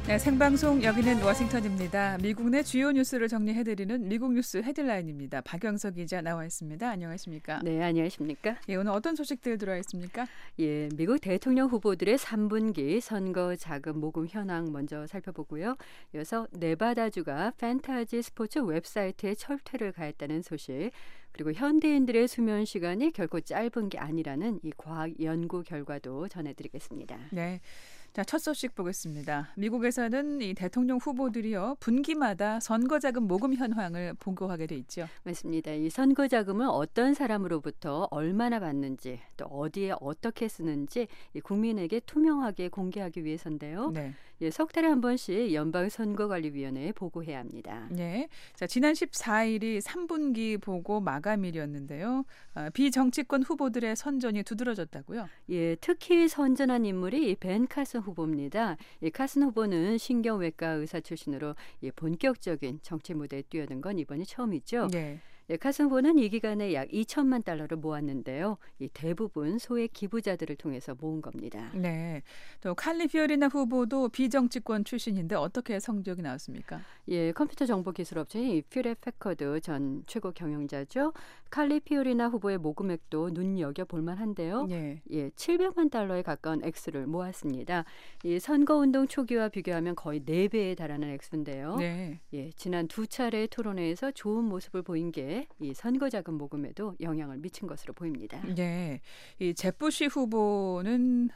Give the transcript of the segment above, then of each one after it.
네, 생방송 여기는 워싱턴입니다. 미국 내 주요 뉴스를 정리해드리는 미국 뉴스 헤드라인입니다. 박영석 기자 나와 있습니다. 안녕하십니까? 네, 안녕하십니까? 예, 오늘 어떤 소식들 들어와 있습니까? 예, 미국 대통령 후보들의 3분기 선거 자금 모금 현황 먼저 살펴보고요. 이어서 네바다주가 판타지 스포츠 웹사이트에 철퇴를 가했다는 소식, 그리고 현대인들의 수면 시간이 결코 짧은 게 아니라는 이 과학 연구 결과도 전해드리겠습니다. 네. 자, 첫 소식 보겠습니다. 미국에서는 이 대통령 후보들이요, 분기마다 선거 자금 모금 현황을 보고하게 돼 있죠. 맞습니다. 이 선거 자금을 어떤 사람으로부터 얼마나 받는지, 또 어디에 어떻게 쓰는지 이 국민에게 투명하게 공개하기 위해서인데요. 네. 예, 석 달에 한 번씩 연방선거관리위원회에 보고해야 합니다. 네. 자, 지난 14일이 3분기 보고 마감일이었는데요. 비정치권 후보들의 선전이 두드러졌다고요? 예, 특히 선전한 인물이 벤 카슨 후보입니다. 이 카슨 후보는 신경외과 의사 출신으로 본격적인 정치 무대에 뛰어든 건 이번이 처음이죠. 네. 예, 카슨 후보는 이 기간에 약 2천만 달러를 모았는데요. 이 대부분 소액 기부자들을 통해서 모은 겁니다. 네. 또 칼리피오리나 후보도 비정치권 출신인데 어떻게 성적이 나왔습니까? 예, 컴퓨터 정보 기술 업체인 퓨렛 패커드 전 최고 경영자죠. 칼리피오리나 후보의 모금액도 눈여겨볼 만한데요. 네. 예, 700만 달러에 가까운 액수를 모았습니다. 이 선거운동 초기와 비교하면 거의 4배에 달하는 액수인데요. 네. 예, 지난 두 차례 토론회에서 좋은 모습을 보인 게 이 선거자금 모금에도 영향을 미친 것으로 보입니다. 네. 이 제부시 후보는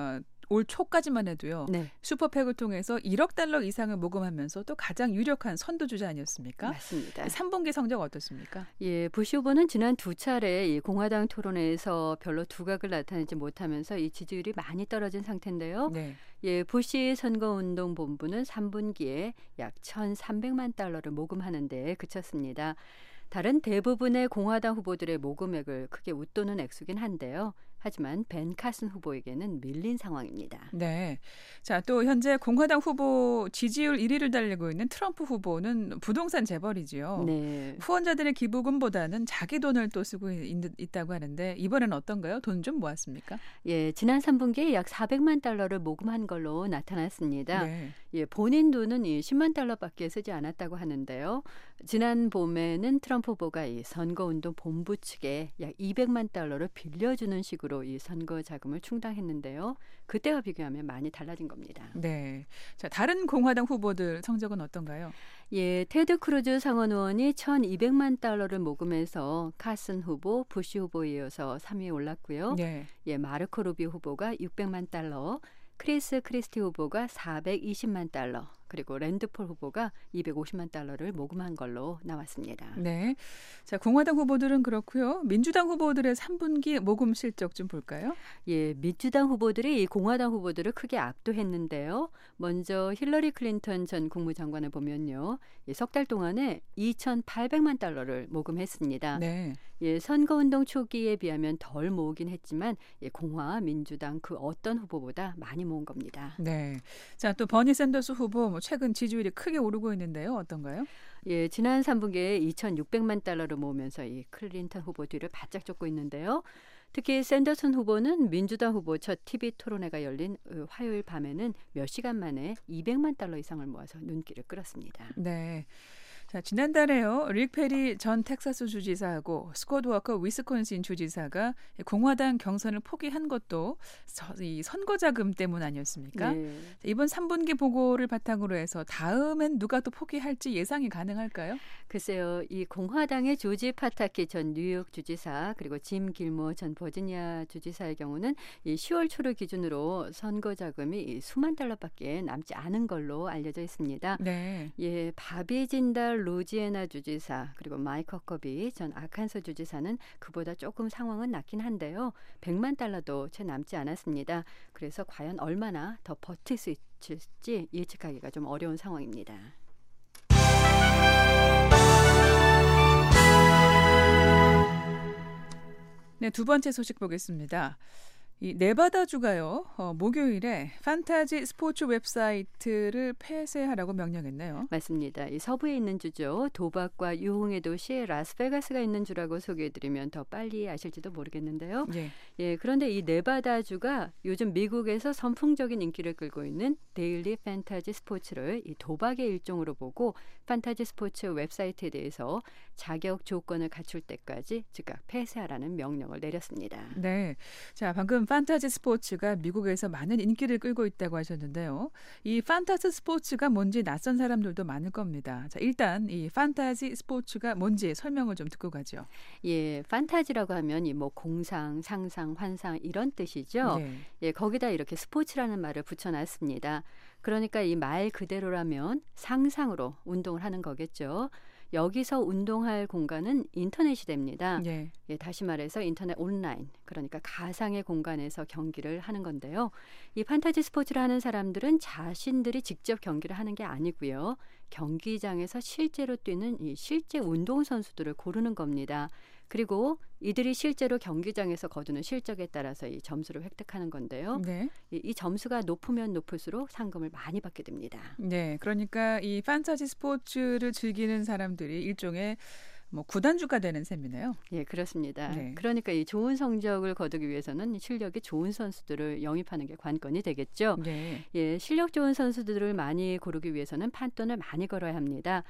올 초까지만 해도요. 네, 슈퍼팩을 통해서 1억 달러 이상을 모금하면서 또 가장 유력한 선두주자 아니었습니까? 맞습니다. 3분기 성적 어떻습니까? 예, 부시 후보는 지난 두 차례 이 공화당 토론회에서 별로 두각을 나타내지 못하면서 이 지지율이 많이 떨어진 상태인데요. 네. 예, 부시 선거운동본부는 3분기에 약 1,300만 달러를 모금하는 데 그쳤습니다. 다른 대부분의 공화당 후보들의 모금액을 크게 웃도는 액수긴 한데요. 하지만 벤 카슨 후보에게는 밀린 상황입니다. 네. 자, 또 현재 공화당 후보 지지율 1위를 달리고 있는 트럼프 후보는 부동산 재벌이지요. 네. 후원자들의 기부금보다는 자기 돈을 또 쓰고 있다고 하는데 이번에는 어떤가요? 돈 좀 모았습니까? 예, 지난 3분기에 약 400만 달러를 모금한 걸로 나타났습니다. 네. 예, 본인 돈은 10만 달러밖에 쓰지 않았다고 하는데요. 지난 봄에는 트럼프 후보가 이 선거운동 본부 측에 약 200만 달러를 빌려주는 식으로 이 선거 자금을 충당했는데요. 그때와 비교하면 많이 달라진 겁니다. 네. 자, 다른 공화당 후보들 성적은 어떤가요? 예, 테드 크루즈 상원 의원이 1,200만 달러를 모금해서 카슨 후보, 부시 후보에 이어서 3위에 올랐고요. 네. 예, 마르코 루비 후보가 600만 달러, 크리스 크리스티 후보가 420만 달러, 그리고 랜드폴 후보가 250만 달러를 모금한 걸로 나왔습니다. 네. 자, 공화당 후보들은 그렇고요. 민주당 후보들의 3분기 모금 실적 좀 볼까요? 예, 민주당 후보들이 이 공화당 후보들을 크게 압도했는데요. 먼저 힐러리 클린턴 전 국무장관을 보면요. 석 달 동안에 2,800만 달러를 모금했습니다. 네. 예, 선거운동 초기에 비하면 덜 모으긴 했지만 예, 공화, 민주당 그 어떤 후보보다 많이 모은 겁니다. 네. 자, 또 버니 샌더스 후보 최근 지지율이 크게 오르고 있는데요. 어떤가요? 예, 지난 3분기에 2,600만 달러를 모으면서 이 클린턴 후보 뒤를 바짝 쫓고 있는데요. 특히 샌더슨 후보는 민주당 후보 첫 TV 토론회가 열린 화요일 밤에는 몇 시간 만에 200만 달러 이상을 모아서 눈길을 끌었습니다. 네. 자, 지난달에요. 릭 페리 전 텍사스 주지사하고 스콧 워커 위스콘신 주지사가 공화당 경선을 포기한 것도 이 선거 자금 때문 아니었습니까? 네. 이번 3분기 보고를 바탕으로 해서 다음엔 누가 또 포기할지 예상이 가능할까요? 글쎄요. 이 공화당의 조지 파타키 전 뉴욕 주지사 그리고 짐 길모 전 버지니아 주지사의 경우는 이 10월 초를 기준으로 선거 자금이 수만 달러밖에 남지 않은 걸로 알려져 있습니다. 네. 예, 바비 진달 루지애나 주지사 그리고 마이크 허커비 전 아칸소 주지사는 그보다 조금 상황은 낫긴 한데요. 100만 달러도 채 남지 않았습니다. 그래서 과연 얼마나 더 버틸 수 있을지 예측하기가 좀 어려운 상황입니다. 네, 두 번째 소식 보겠습니다. 이 네바다주가요. 목요일에 판타지 스포츠 웹사이트를 폐쇄하라고 명령했네요. 맞습니다. 이 서부에 있는 주죠. 도박과 유흥의 도시 라스베가스가 있는 주라고 소개해드리면 더 빨리 아실지도 모르겠는데요. 예. 예, 그런데 이 네바다주가 요즘 미국에서 선풍적인 인기를 끌고 있는 데일리 판타지 스포츠를 이 도박의 일종으로 보고 판타지 스포츠 웹사이트에 대해서 자격 조건을 갖출 때까지 즉각 폐쇄하라는 명령을 내렸습니다. 네. 자, 방금 판타지 스포츠가 미국에서 많은 인기를 끌고 있다고 하셨는데요. 이 판타지 스포츠가 뭔지 낯선 사람들도 많을 겁니다. 자, 일단 이 판타지 스포츠가 뭔지 설명을 좀 듣고 가죠. 예, 판타지라고 하면 이 뭐 공상, 상상, 환상 이런 뜻이죠. 네. 예, 거기다 이렇게 스포츠라는 말을 붙여놨습니다. 그러니까 이 말 그대로라면 상상으로 운동을 하는 거겠죠. 여기서 운동할 공간은 인터넷이 됩니다. 예. 예, 다시 말해서 인터넷 온라인, 그러니까 가상의 공간에서 경기를 하는 건데요. 이 판타지 스포츠를 하는 사람들은 자신들이 직접 경기를 하는 게 아니고요. 경기장에서 실제로 뛰는 이 실제 운동선수들을 고르는 겁니다. 그리고 이들이 실제로 경기장에서 거두는 실적에 따라서 이 점수를 획득하는 건데요. 네. 이 점수가 높으면 높을수록 상금을 많이 받게 됩니다. 네. 그러니까 이 판타지 스포츠를 즐기는 사람들이 일종의 뭐 구단주가 되는 셈이네요. 예, 그렇습니다. 네. 그러니까 이 좋은 성적을 거두기 위해서는 실력이 좋은 선수들을 영입하는 게 관건이 되겠죠. 네. 예, 실력 좋은 선수들을 많이 고르기 위해서는 판돈을 많이 걸어야 합니다.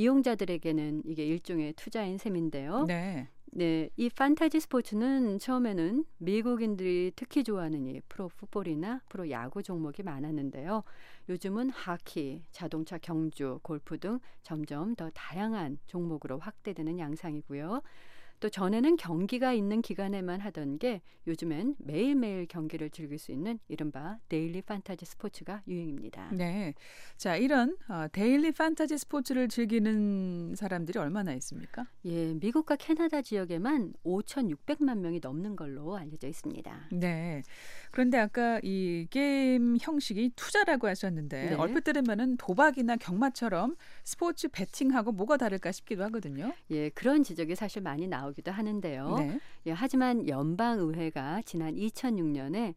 이용자들에게는 이게 일종의 투자인 셈인데요. 네. 네, 이 판타지 스포츠는 처음에는 미국인들이 특히 좋아하는 이 프로 풋볼이나 프로 야구 종목이 많았는데요. 요즘은 하키, 자동차 경주, 골프 등 점점 더 다양한 종목으로 확대되는 양상이고요. 또 전에는 경기가 있는 기간에만 하던 게 요즘엔 매일매일 경기를 즐길 수 있는 이른바 데일리 판타지 스포츠가 유행입니다. 네. 자, 이런 데일리 판타지 스포츠를 즐기는 사람들이 얼마나 있습니까? 예, 미국과 캐나다 지역에만 5,600만 명이 넘는 걸로 알려져 있습니다. 네. 그런데 아까 이 게임 형식이 투자라고 하셨는데 네. 얼핏 들으면은 도박이나 경마처럼 스포츠 베팅하고 뭐가 다를까 싶기도 하거든요. 예, 그런 지적이 사실 많이 나오기도 하는데요. 네. 예, 하지만 연방의회가 지난 2006년에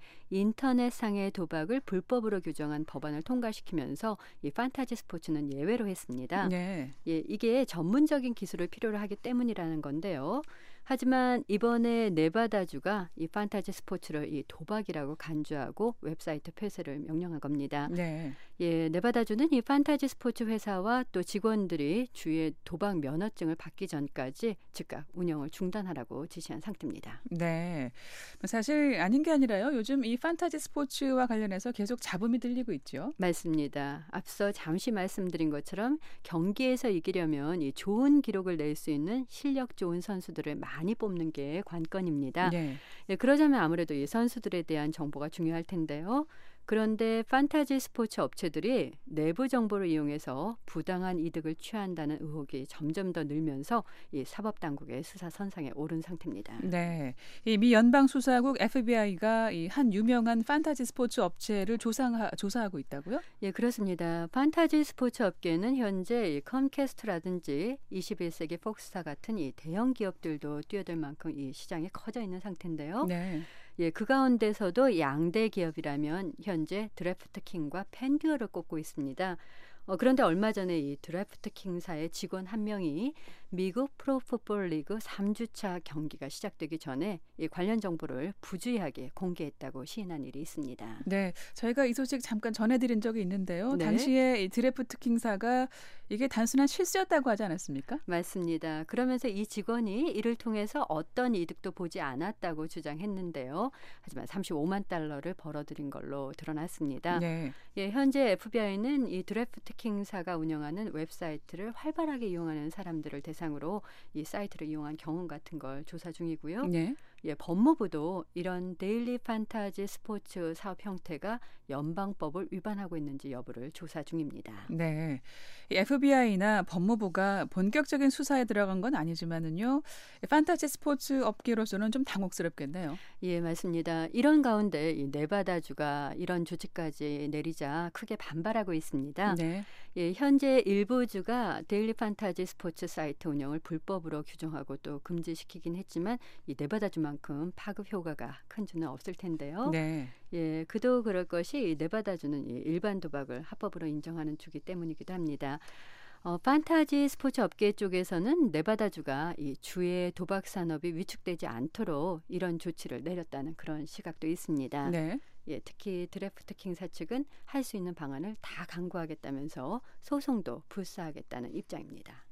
인터넷상의 도박을 불법으로 규정한 법안을 통과시키면서 이 판타지 스포츠는 예외로 했습니다. 네. 예, 이게 전문적인 기술을 필요로 하기 때문이라는 건데요. 하지만 이번에 네바다주가 이 판타지 스포츠를 이 도박이라고 간주하고 웹사이트 폐쇄를 명령한 겁니다. 네. 예, 네바다주는 이 판타지 스포츠 회사와 또 직원들이 주의 도박 면허증을 받기 전까지 즉각 운영을 중단하라고 지시한 상태입니다. 네. 사실 아닌 게 아니라요. 요즘 이 판타지 스포츠와 관련해서 계속 잡음이 들리고 있죠. 맞습니다. 앞서 잠시 말씀드린 것처럼 경기에서 이기려면 이 좋은 기록을 낼 수 있는 실력 좋은 선수들을 많이 뽑는 게 관건입니다. 네. 예, 그러자면 아무래도 이 선수들에 대한 정보가 중요할 텐데요. 그런데 판타지 스포츠 업체들이 내부 정보를 이용해서 부당한 이득을 취한다는 의혹이 점점 더 늘면서 이 사법당국의 수사 선상에 오른 상태입니다. 네. 이 미 연방 수사국 FBI가 이 한 유명한 판타지 스포츠 업체를 조사하고 있다고요? 예, 그렇습니다. 판타지 스포츠 업계는 현재 이 컴캐스트라든지 21세기 폭스타 같은 이 대형 기업들도 뛰어들 만큼 이 시장이 커져 있는 상태인데요. 네. 예, 그 가운데서도 양대 기업이라면 현재 드래프트킹과 팬듀어를 꼽고 있습니다. 그런데 얼마 전에 이 드래프트킹사의 직원 한 명이 미국 프로풋볼 리그 3주차 경기가 시작되기 전에 이 관련 정보를 부주의하게 공개했다고 시인한 일이 있습니다. 네, 저희가 이 소식 잠깐 전해드린 적이 있는데요. 네. 당시에 이 드래프트킹사가 이게 단순한 실수였다고 하지 않았습니까? 맞습니다. 그러면서 이 직원이 이를 통해서 어떤 이득도 보지 않았다고 주장했는데요. 하지만 35만 달러를 벌어들인 걸로 드러났습니다. 네. 예, 현재 FBI는 이 드래프트킹사가 운영하는 웹사이트를 활발하게 이용하는 사람들을 대상으로 이 사이트를 이용한 경험 같은 걸 조사 중이고요. 네. 예, 법무부도 이런 데일리 판타지 스포츠 사업 형태가 연방법을 위반하고 있는지 여부를 조사 중입니다. 네. 이 FBI나 법무부가 본격적인 수사에 들어간 건 아니지만은요. 판타지 스포츠 업계로서는 좀 당혹스럽겠네요. 예, 맞습니다. 이런 가운데 이 네바다주가 이런 조치까지 내리자 크게 반발하고 있습니다. 네. 예, 현재 일부 주가 데일리 판타지 스포츠 사이트 운영을 불법으로 규정하고 또 금지시키긴 했지만 이 네바다주만 만큼 파급 효과가 큰 주는 없을 텐데요. 네. 예, 그도 그럴 것이 네바다주는 이 일반 도박을 합법으로 인정하는 주기 때문이기도 합니다. 판타지 스포츠 업계 쪽에서는 네바다주가 이 주의 도박 산업이 위축되지 않도록 이런 조치를 내렸다는 그런 시각도 있습니다. 네. 예, 특히 드래프트킹사 측은 할 수 있는 방안을 다 강구하겠다면서 소송도 불사하겠다는 입장입니다.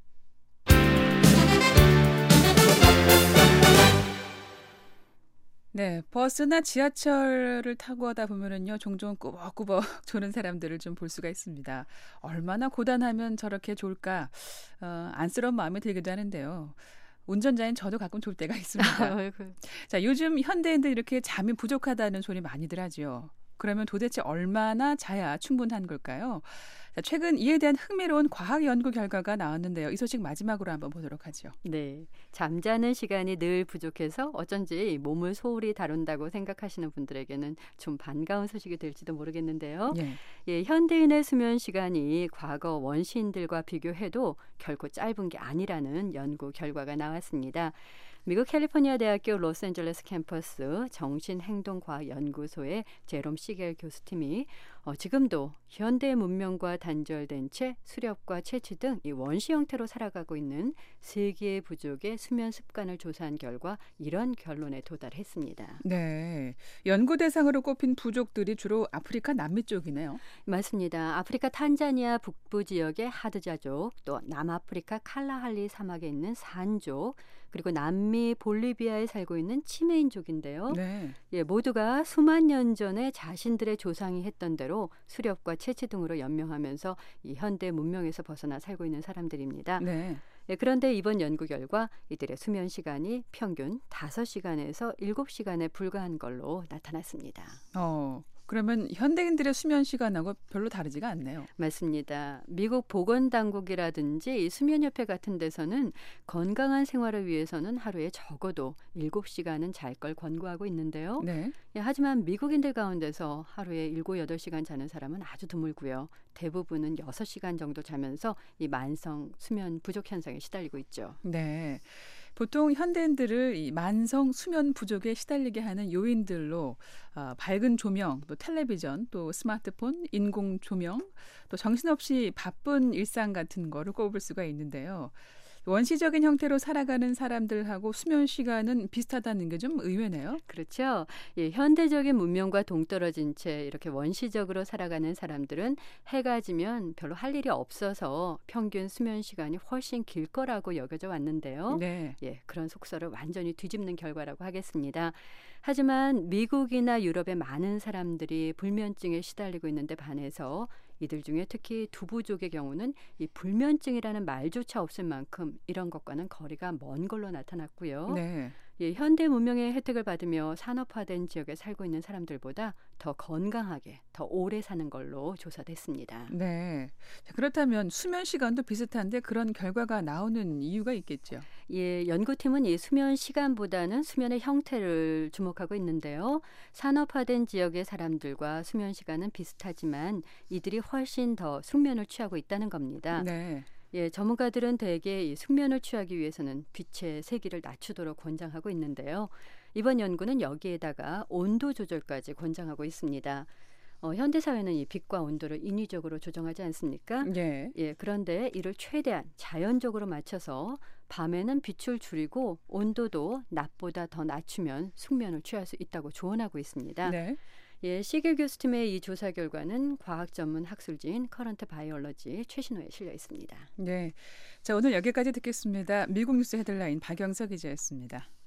네, 버스나 지하철을 타고 하다 보면은요, 종종 꾸벅꾸벅 조는 사람들을 좀 볼 수가 있습니다. 얼마나 고단하면 저렇게 졸까, 안쓰러운 마음이 들기도 하는데요. 운전자인 저도 가끔 졸 때가 있습니다. 아이고. 자, 요즘 현대인들 이렇게 잠이 부족하다는 소리 많이들 하지요. 그러면 도대체 얼마나 자야 충분한 걸까요? 자, 최근 이에 대한 흥미로운 과학 연구 결과가 나왔는데요. 이 소식 마지막으로 한번 보도록 하죠. 네, 잠자는 시간이 늘 부족해서 어쩐지 몸을 소홀히 다룬다고 생각하시는 분들에게는 좀 반가운 소식이 될지도 모르겠는데요. 예. 예, 현대인의 수면 시간이 과거 원시인들과 비교해도 결코 짧은 게 아니라는 연구 결과가 나왔습니다. 미국 캘리포니아 대학교 로스앤젤레스 캠퍼스 정신행동과학연구소의 제롬 시겔 교수팀이 지금도 현대 문명과 단절된 채 수렵과 채취 등 이 원시 형태로 살아가고 있는 세계의 부족의 수면 습관을 조사한 결과 이런 결론에 도달했습니다. 네. 연구 대상으로 꼽힌 부족들이 주로 아프리카 남미 쪽이네요. 맞습니다. 아프리카 탄자니아 북부 지역의 하드자족, 또 남아프리카 칼라할리 사막에 있는 산족, 그리고 남미 볼리비아에 살고 있는 치메인족인데요. 네. 예, 모두가 수만 년 전에 자신들의 조상이 했던 대로 수렵과 채취 등으로 연명하면서 이 현대 문명에서 벗어나 살고 있는 사람들입니다. 네. 예, 그런데 이번 연구 결과 이들의 수면 시간이 평균 5시간에서 7시간에 불과한 걸로 나타났습니다. 그러면 현대인들의 수면 시간하고 별로 다르지가 않네요. 맞습니다. 미국 보건당국이라든지 이 수면협회 같은 데서는 건강한 생활을 위해서는 하루에 적어도 7시간은 잘 걸 권고하고 있는데요. 네. 예, 하지만 미국인들 가운데서 하루에 7, 8시간 자는 사람은 아주 드물고요. 대부분은 6시간 정도 자면서 이 만성 수면 부족 현상에 시달리고 있죠. 네. 보통 현대인들을 이 만성 수면 부족에 시달리게 하는 요인들로 밝은 조명, 또 텔레비전, 또 스마트폰, 인공 조명, 또 정신없이 바쁜 일상 같은 거를 꼽을 수가 있는데요. 원시적인 형태로 살아가는 사람들하고 수면 시간은 비슷하다는 게 좀 의외네요. 그렇죠. 예, 현대적인 문명과 동떨어진 채 이렇게 원시적으로 살아가는 사람들은 해가 지면 별로 할 일이 없어서 평균 수면 시간이 훨씬 길 거라고 여겨져 왔는데요. 네. 예, 그런 속설을 완전히 뒤집는 결과라고 하겠습니다. 하지만 미국이나 유럽의 많은 사람들이 불면증에 시달리고 있는데 반해서 이들 중에 특히 두부족의 경우는 이 불면증이라는 말조차 없을 만큼 이런 것과는 거리가 먼 걸로 나타났고요. 네. 예, 현대 문명의 혜택을 받으며 산업화된 지역에 살고 있는 사람들보다 더 건강하게, 더 오래 사는 걸로 조사됐습니다. 네. 자, 그렇다면 수면 시간도 비슷한데 그런 결과가 나오는 이유가 있겠죠. 예, 연구팀은 이 수면 시간보다는 수면의 형태를 주목하고 있는데요. 산업화된 지역의 사람들과 수면 시간은 비슷하지만 이들이 훨씬 더 숙면을 취하고 있다는 겁니다. 네. 예, 전문가들은 대개 이 숙면을 취하기 위해서는 빛의 세기를 낮추도록 권장하고 있는데요. 이번 연구는 여기에다가 온도 조절까지 권장하고 있습니다. 현대 사회는 이 빛과 온도를 인위적으로 조정하지 않습니까? 예. 예, 그런데 이를 최대한 자연적으로 맞춰서 밤에는 빛을 줄이고 온도도 낮보다 더 낮추면 숙면을 취할 수 있다고 조언하고 있습니다. 네. 예, 시겔 교수팀의 이 조사 결과는 과학 전문 학술지인 커런트 바이올러지 최신호에 실려 있습니다. 네. 자, 오늘 여기까지 듣겠습니다. 미국 뉴스 헤드라인 박영석 기자였습니다.